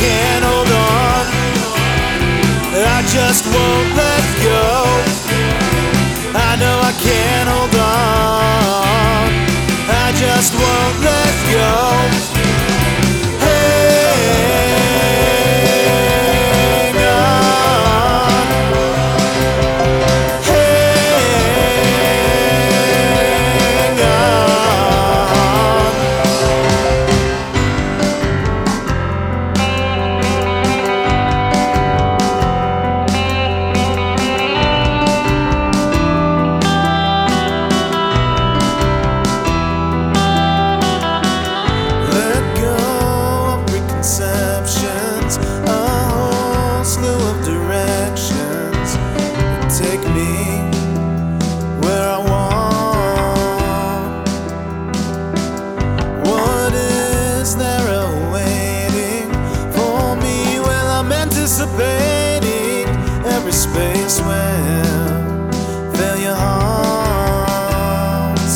can't hold on. I just won't let go. I know I can't hold on. I just won't let go. Hang on. Hang on. Let go of preconceptions, a whole slew of directions. Take me where I want. What is there awaiting for me? Well, I'm anticipating every space where failure haunts.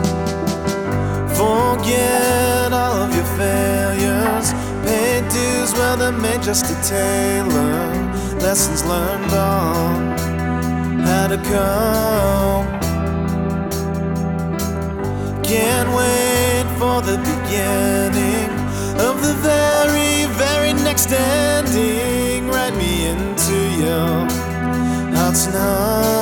Forget all of your failures, pay dues, well, they're made just to tailor lessons learned on how to cope. Can't wait for the beginning of the very, very next ending. Write me into your heart's night.